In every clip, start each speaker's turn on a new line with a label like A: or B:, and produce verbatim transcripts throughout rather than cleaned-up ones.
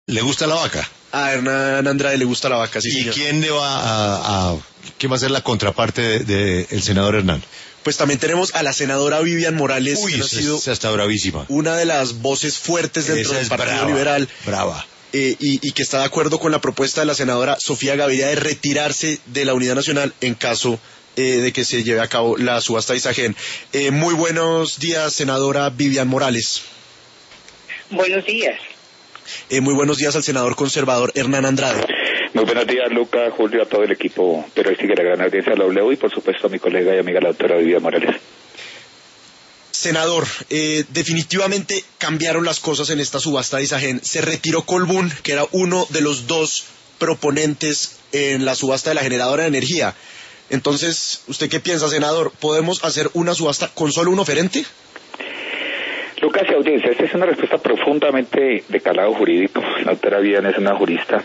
A: ¿Le gusta la vaca?
B: A Hernán Andrade le gusta la vaca, sí,
A: ¿Y
B: señor.
A: quién le va a, a quién va a ser la contraparte del de, de senador Hernán?
B: Pues también tenemos a la senadora Vivian Morales,
A: Uy,
B: que ha
A: esa,
B: sido
A: esa está bravísima.
B: una de las voces fuertes dentro
A: Esa
B: del
A: es
B: Partido
A: brava,
B: Liberal.
A: Brava.
B: Eh, y, y que está de acuerdo con la propuesta de la senadora Sofía Gaviria de retirarse de la Unidad Nacional en caso eh, de que se lleve a cabo la subasta de Isagen. Eh, muy buenos días, senadora Vivian Morales.
C: Buenos días.
B: Eh, muy buenos días al senador conservador Hernán Andrade.
D: Muy buenos días, Luca, Julio, a todo el equipo periodístico y la gran audiencia de la W y por supuesto a mi colega y amiga la doctora Vivian Morales.
B: Senador, eh, definitivamente cambiaron las cosas en esta subasta de Isagen. Se retiró Colbún, que era uno de los dos proponentes en la subasta de la generadora de energía. Entonces, ¿usted qué piensa, senador? ¿Podemos hacer una subasta con solo un oferente?
D: Lucas y audiencia, esta es una respuesta profundamente de calado jurídico. La doctora Vivian es una jurista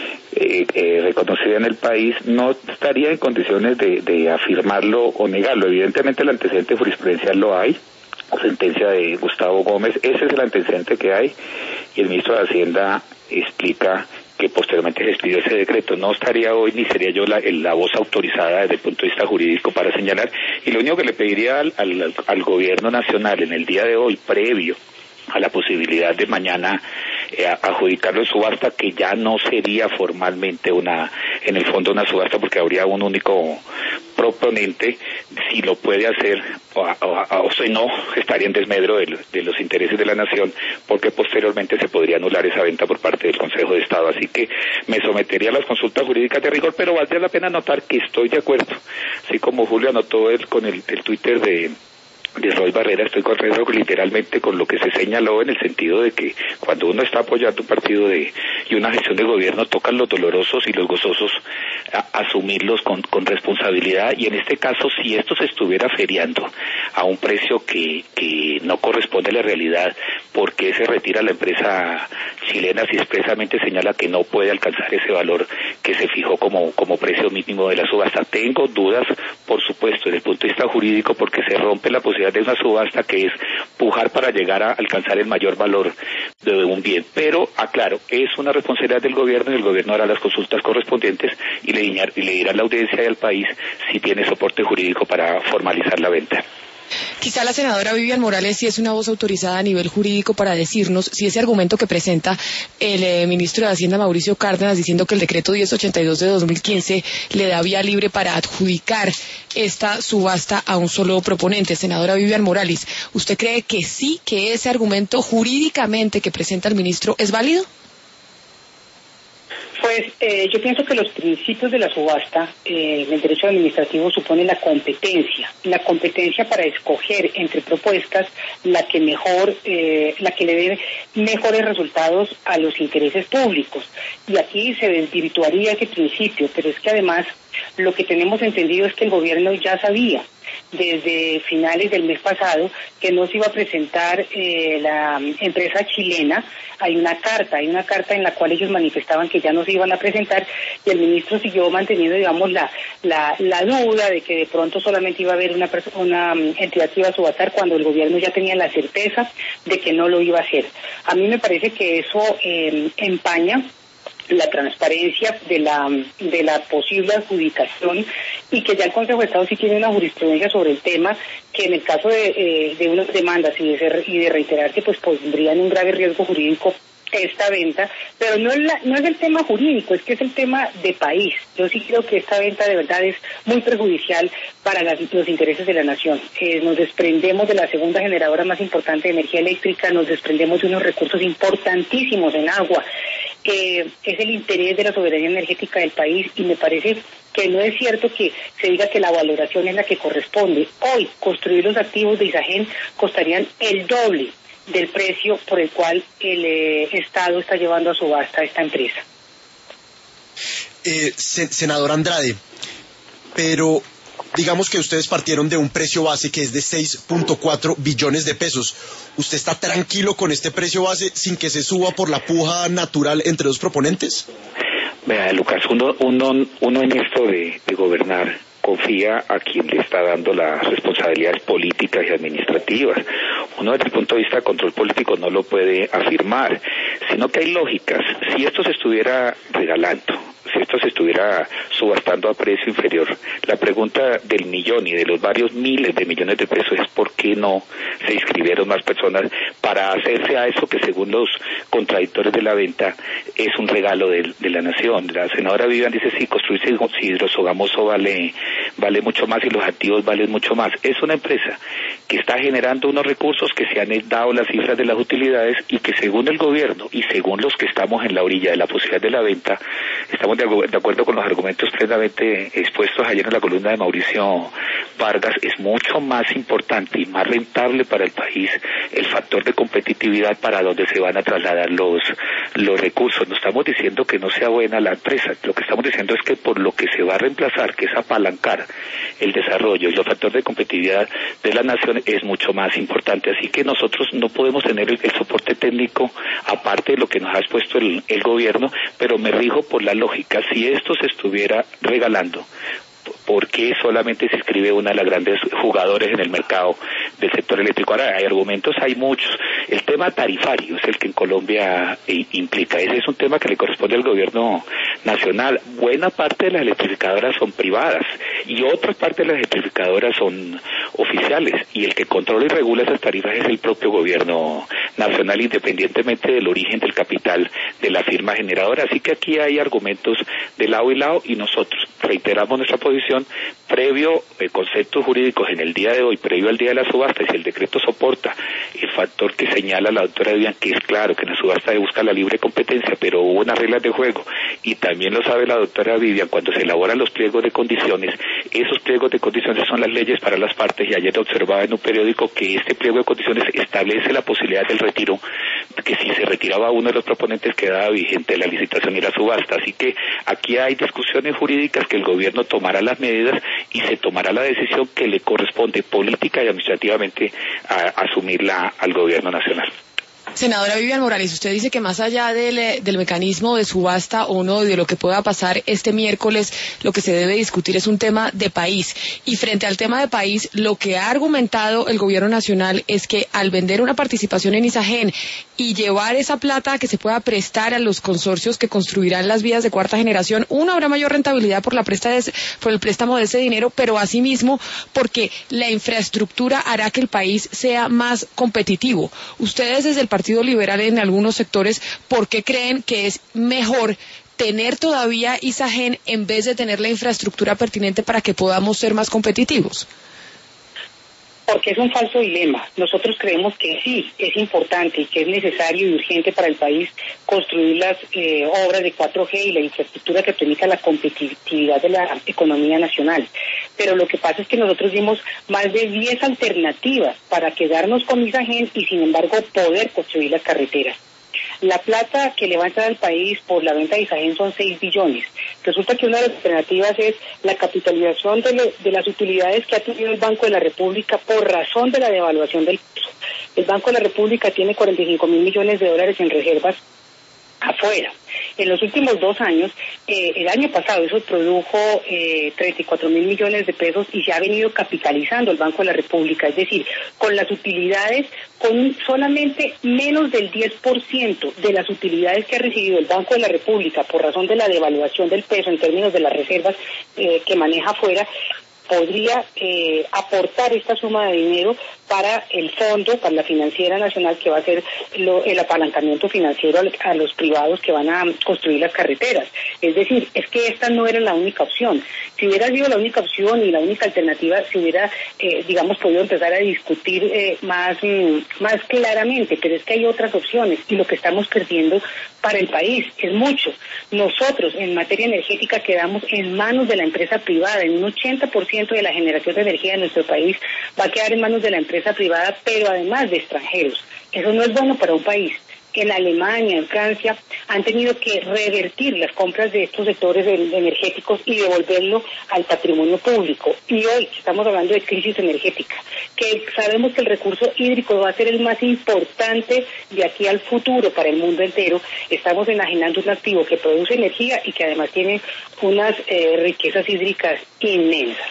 D: eh, eh, reconocida en el país, no estaría en condiciones de, de afirmarlo o negarlo. Evidentemente el antecedente jurisprudencial lo hay, sentencia de Gustavo Gómez, ese es el antecedente que hay, y el ministro de Hacienda explica que posteriormente se expidió ese decreto. No estaría hoy ni sería yo la, la voz autorizada desde el punto de vista jurídico para señalar, y lo único que le pediría al, al, al gobierno nacional en el día de hoy, previo a la posibilidad de mañana eh, adjudicarlo en subasta, que ya no sería formalmente una, en el fondo una subasta, porque habría un único proponente, si lo puede hacer o, o, o si no, estaría en desmedro de, de los intereses de la nación, porque posteriormente se podría anular esa venta por parte del Consejo de Estado. Así que me sometería a las consultas jurídicas de rigor, pero valdría la pena notar que estoy de acuerdo, así como Julio anotó él con el, el Twitter de de Roy Barrera, estoy corriendo literalmente con lo que se señaló, en el sentido de que cuando uno está apoyando un partido de y una gestión de gobierno, tocan los dolorosos y los gozosos a, asumirlos con, con responsabilidad, y en este caso, si esto se estuviera feriando a un precio que, que no corresponde a la realidad, ¿por qué se retira la empresa chilena si expresamente señala que no puede alcanzar ese valor que se fijó como, como precio mínimo de la subasta? Tengo dudas, por supuesto, desde el punto de vista jurídico, porque se rompe la posibilidad de una subasta que es pujar para llegar a alcanzar el mayor valor de un bien. Pero, aclaro, es una responsabilidad del gobierno, y el gobierno hará las consultas correspondientes y le, y le dirá a la audiencia y al país si tiene soporte jurídico para formalizar la venta.
E: Quizá la senadora Vivian Morales sí es una voz autorizada a nivel jurídico para decirnos si ese argumento que presenta el eh, ministro de Hacienda, Mauricio Cárdenas, diciendo que el decreto diez ochenta y dos de dos mil quince le da vía libre para adjudicar esta subasta a un solo proponente. Senadora Vivian Morales, ¿usted cree que sí, que ese argumento jurídicamente que presenta el ministro es válido?
C: Pues eh, yo pienso que los principios de la subasta eh, en el derecho administrativo suponen la competencia, la competencia para escoger entre propuestas la que mejor, eh, la que le dé mejores resultados a los intereses públicos. Y aquí se desvirtuaría ese principio, pero es que además lo que tenemos entendido es que el gobierno ya sabía desde finales del mes pasado que no se iba a presentar eh, la empresa chilena. Hay una carta, hay una carta en la cual ellos manifestaban que ya no se iban a presentar, y el ministro siguió manteniendo, digamos, la la, la duda de que de pronto solamente iba a haber una, una entidad que iba a subastar, cuando el gobierno ya tenía la certeza de que no lo iba a hacer. A mí me parece que eso eh, empaña la transparencia de la de la posible adjudicación, y que ya el Consejo de Estado sí tiene una jurisprudencia sobre el tema, que en el caso de, eh, de unas demandas y de, ser, y de reiterarse, pues pondrían un grave riesgo jurídico esta venta, pero no es, la, no es el tema jurídico, es que es el tema de país. Yo sí creo que esta venta de verdad es muy perjudicial para las, los intereses de la nación. Eh, nos desprendemos de la segunda generadora más importante de energía eléctrica, nos desprendemos de unos recursos importantísimos en agua. Eh, es el interés de la soberanía energética del país, y me parece que no es cierto que se diga que la valoración es la que corresponde. Hoy, construir los activos de Isagen costarían el doble del precio por el cual el eh, Estado está llevando a subasta a esta empresa.
B: Eh, sen- senador Andrade, pero digamos que ustedes partieron de un precio base que es de seis punto cuatro billones de pesos. ¿Usted está tranquilo con este precio base sin que se suba por la puja natural entre dos proponentes?
D: Vea, Lucas, uno, uno, uno en esto de, de gobernar confía a quien le está dando las responsabilidades políticas y administrativas. uno desde el punto de vista de control político no lo puede afirmar, sino que hay lógicas. Si esto se estuviera regalando, si esto se estuviera subastando a precio inferior, la pregunta del millón y de los varios miles de millones de pesos es ¿por qué no se inscribieron más personas para hacerse a eso que según los contradictores de la venta es un regalo de, de la nación? La senadora Vivian dice sí, construirse hidrosogamoso vale, vale mucho más y los activos valen mucho más. Es una empresa que está generando unos recursos que se han dado las cifras de las utilidades y que según el gobierno y según los que estamos en la orilla de la posibilidad de la venta, estamos de, de acuerdo con los argumentos plenamente expuestos ayer en la columna de Mauricio Vargas, es mucho más importante y más rentable para el país el factor de competitividad para donde se van a trasladar los, los recursos. No estamos diciendo que no sea buena la empresa, lo que estamos diciendo es que por lo que se va a reemplazar, que es apalancar el desarrollo y los factores de competitividad de la nación, es mucho más importante. Así que nosotros no podemos tener el, el soporte técnico aparte de lo que nos ha expuesto el, el gobierno, pero me rijo por la lógica. Si esto se estuviera regalando, ¿por qué solamente se inscribe una de las grandes jugadores en el mercado del sector eléctrico? Ahora, hay argumentos, hay muchos. El tema tarifario es el que en Colombia eh, implica. Ese es un tema que le corresponde al gobierno nacional. Buena parte de las electrificadoras son privadas y otra parte de las electrificadoras son oficiales, y el que controla y regula esas tarifas es el propio gobierno nacional, independientemente del origen del capital de la firma generadora. Así que aquí hay argumentos de lado y lado, y nosotros reiteramos nuestra posición previo eh, conceptos jurídicos en el día de hoy, previo al día de la subasta, y si el decreto soporta el factor que señala la doctora Vivian, que es claro que en la subasta se busca la libre competencia, pero hubo unas reglas de juego, y también lo sabe la doctora Vivian, cuando se elaboran los pliegos de condiciones, esos pliegos de condiciones son las leyes para las partes, y ayer observaba en un periódico que este pliego de condiciones establece la posibilidad del retiro, que si se retiraba uno de los proponentes quedaba vigente la licitación y la subasta. Así que aquí hay discusiones jurídicas que el gobierno tomará las medidas y se tomará la decisión que le corresponde política y administrativamente a, a asumirla al gobierno nacional.
E: Senadora Vivian Morales, usted dice que más allá del, del mecanismo de subasta o no, de lo que pueda pasar este miércoles, lo que se debe discutir es un tema de país. Y frente al tema de país, lo que ha argumentado el gobierno nacional es que al vender una participación en Isagen y llevar esa plata que se pueda prestar a los consorcios que construirán las vías de cuarta generación, uno, habrá mayor rentabilidad por, la presta de ese, por el préstamo de ese dinero, pero asimismo porque la infraestructura hará que el país sea más competitivo. Ustedes desde el Partido Liberal en algunos sectores, ¿por qué creen que es mejor tener todavía Isagen en vez de tener la infraestructura pertinente para que podamos ser más competitivos?
C: Porque es un falso dilema. Nosotros creemos que sí, es importante y que es necesario y urgente para el país construir las eh, obras de cuatro G y la infraestructura que permita la competitividad de la economía nacional. Pero lo que pasa es que nosotros dimos más de diez alternativas para quedarnos con Isagen y sin embargo poder construir las carreteras. La plata que le va a entrar al país por la venta de Isagen son seis billones. Resulta que una de las alternativas es la capitalización de, le, de las utilidades que ha tenido el Banco de la República por razón de la devaluación del peso. El Banco de la República tiene cuarenta y cinco mil millones de dólares en reservas afuera. En los últimos dos años, eh, el año pasado eso produjo eh, treinta y cuatro mil millones de pesos y se ha venido capitalizando el Banco de la República, es decir, con las utilidades, con solamente menos del diez por ciento de las utilidades que ha recibido el Banco de la República por razón de la devaluación del peso en términos de las reservas eh, que maneja afuera, podría eh, aportar esta suma de dinero para el fondo, para la financiera nacional, que va a ser lo, el apalancamiento financiero a los privados que van a construir las carreteras. Es decir, es que esta no era la única opción. Si hubiera sido la única opción y la única alternativa, se hubiera, eh, digamos, podido empezar a discutir eh, más, mm, más claramente, pero es que hay otras opciones y lo que estamos perdiendo para el país es mucho. Nosotros, en materia energética, quedamos en manos de la empresa privada. En un ochenta por ciento de la generación de energía de nuestro país va a quedar en manos de la empresa privada, pero además de extranjeros. Eso no es bueno para un país. En Alemania, en Francia, han tenido que revertir las compras de estos sectores energéticos y devolverlo al patrimonio público. Y hoy estamos hablando de crisis energética, que sabemos que el recurso hídrico va a ser el más importante de aquí al futuro para el mundo entero. Estamos enajenando un activo que produce energía y que además tiene unas eh, riquezas hídricas inmensas.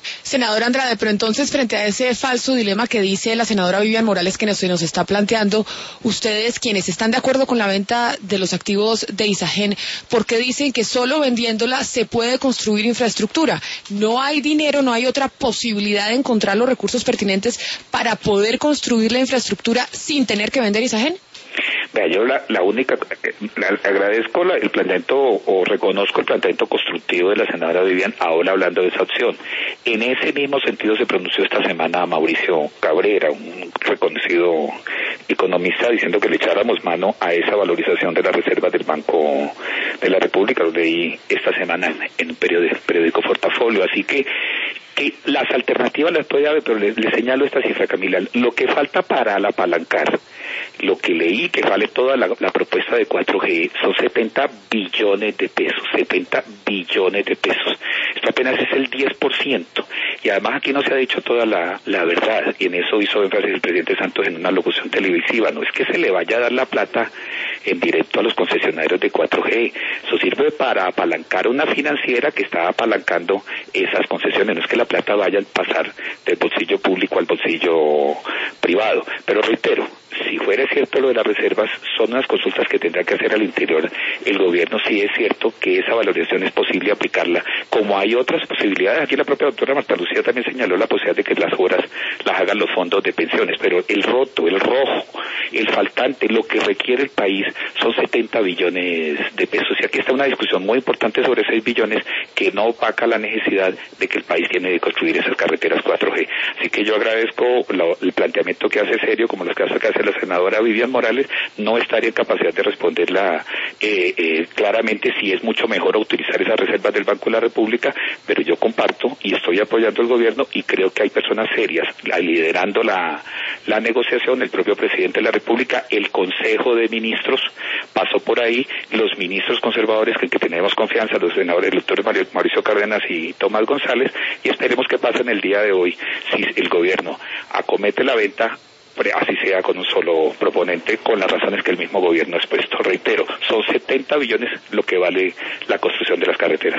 E: Senadora Andrade, pero entonces frente a ese falso dilema que dice la senadora Vivian Morales que nos, nos está planteando, ustedes quienes están de acuerdo con la venta de los activos de Isagen, ¿por qué dicen que solo vendiéndola se puede construir infraestructura? ¿No hay dinero, no hay otra posibilidad de encontrar los recursos pertinentes para poder construir la infraestructura sin tener que vender Isagen?
D: Vea, yo la, la única, la, agradezco la, el planteamiento o, o reconozco el planteamiento constructivo de la senadora Vivian ahora hablando de esa opción. En ese mismo sentido se pronunció esta semana Mauricio Cabrera, un reconocido economista, diciendo que le echáramos mano a esa valorización de las reservas del Banco de la República. Lo leí esta semana en, en el periódico, periódico Portafolio, así que que las alternativas las puede haber, pero le, le señalo esta cifra, Camila. Lo que falta para al apalancar, lo que leí que vale toda la, la propuesta de cuatro G, son setenta billones de pesos, setenta billones de pesos. Esto apenas es el diez por ciento. Y además aquí no se ha dicho toda la, la verdad, y en eso hizo énfasis el presidente Santos en una locución televisiva. No es que se le vaya a dar la plata en directo a los concesionarios de cuatro G. Eso sirve para apalancar una financiera que está apalancando esas concesiones. No es que la plata vaya a pasar del bolsillo público al bolsillo privado. Pero reitero, si fuera cierto lo de las reservas, son unas consultas que tendrá que hacer al interior el gobierno. Sí es cierto que esa valoración es posible aplicarla, como hay otras posibilidades. Aquí la propia doctora Marta Lucía también señaló la posibilidad de que las obras las hagan los fondos de pensiones, pero el roto, el rojo, el faltante, lo que requiere el país son setenta billones de pesos. Y aquí está una discusión muy importante sobre seis billones que no opaca la necesidad de que el país tiene de construir esas carreteras cuatro G. Así que yo agradezco lo, el planteamiento que hace serio, como los que hace la senadora Vivian Morales. No estaría en capacidad de responderla eh, eh, claramente si es mucho mejor utilizar esas reservas del Banco de la República, pero yo comparto y estoy apoyando al gobierno y creo que hay personas serias liderando la, la negociación, el propio presidente de la República, el Consejo de Ministros pasó por ahí, los ministros conservadores que, que tenemos confianza, los senadores, el doctor Mauricio Cárdenas y Tomás González, y esperemos que pase en el día de hoy si el gobierno acomete la venta, así sea con un solo proponente, con las razones que el mismo gobierno ha expuesto. Reitero, son setenta billones lo que vale la construcción de las carreteras.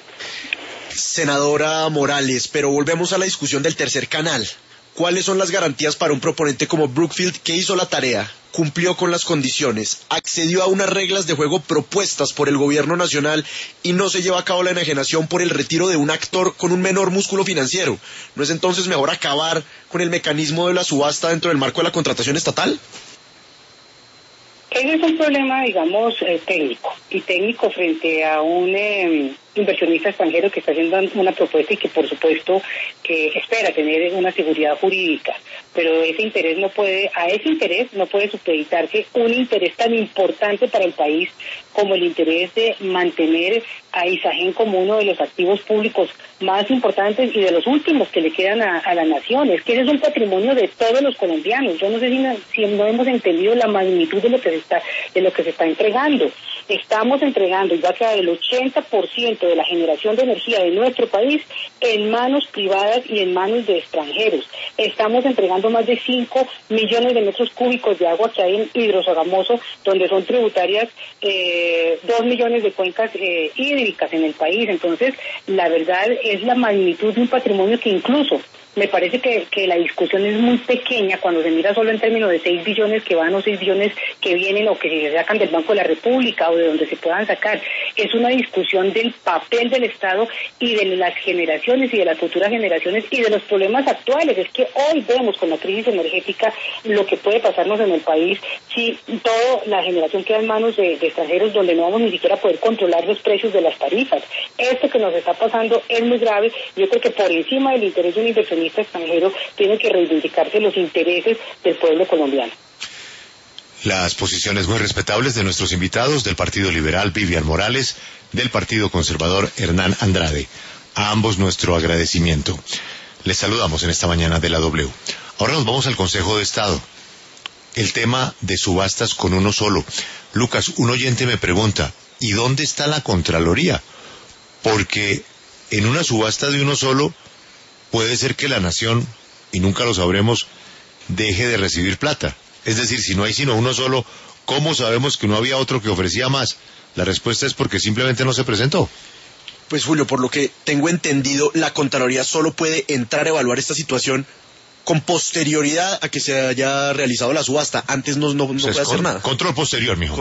B: Senadora Morales, pero volvemos a la discusión del tercer canal. ¿Cuáles son las garantías para un proponente como Brookfield que hizo la tarea, cumplió con las condiciones, accedió a unas reglas de juego propuestas por el gobierno nacional y no se lleva a cabo la enajenación por el retiro de un actor con un menor músculo financiero? ¿No es entonces mejor acabar con el mecanismo de la subasta dentro del marco de la contratación estatal?
C: Ese es un problema, digamos, eh, técnico, y técnico frente a un eh, inversionista extranjero que está haciendo una propuesta y que, por supuesto, que espera tener una seguridad jurídica, pero ese interés no puede, a ese interés no puede supeditarse un interés tan importante para el país como el interés de mantener a Isagen como uno de los activos públicos más importantes y de los últimos que le quedan a, a la nación. Es que ese es un patrimonio de todos los colombianos. Yo no sé si no, si no hemos entendido la magnitud de lo que se está, de lo que se está entregando. Estamos entregando, y va a quedar el ochenta por ciento de la generación de energía de nuestro país en manos privadas y en manos de extranjeros. Estamos entregando más de cinco millones de metros cúbicos de agua que hay en Hidrosogamoso, donde son tributarias eh, dos millones de cuencas eh, hídricas en el país. Entonces, la verdad es la magnitud de un patrimonio que incluso me parece que, que la discusión es muy pequeña cuando se mira solo en términos de seis billones que van o seis billones que vienen o que se sacan del Banco de la República o de donde se puedan sacar. Es una discusión del papel del Estado y de las generaciones y de las futuras generaciones y de los problemas actuales. Es que hoy vemos con la crisis energética lo que puede pasarnos en el país si toda la generación queda en manos de, de extranjeros donde no vamos ni siquiera a poder controlar los precios de las tarifas. Esto que nos está pasando es muy grave. Yo creo que por encima del interés de una inversión extranjero tienen que reivindicarse los intereses del pueblo colombiano.
A: Las posiciones muy respetables de nuestros invitados, del Partido Liberal Vivian Morales, del Partido Conservador Hernán Andrade. A ambos nuestro agradecimiento. Les saludamos en esta mañana de la W. Ahora nos vamos al Consejo de Estado. El tema de subastas con uno solo. Lucas, un oyente me pregunta, ¿y dónde está la Contraloría? Porque en una subasta de uno solo puede ser que la nación, y nunca lo sabremos, deje de recibir plata. Es decir, si no hay sino uno solo, ¿cómo sabemos que no había otro que ofrecía más? La respuesta es porque simplemente no se presentó.
B: Pues Julio, por lo que tengo entendido, la Contraloría solo puede entrar a evaluar esta situación con posterioridad a que se haya realizado la subasta. Antes no, no, no
A: O sea,
B: puede
A: es
B: hacer
A: con-
B: nada.
A: Control posterior, mijo.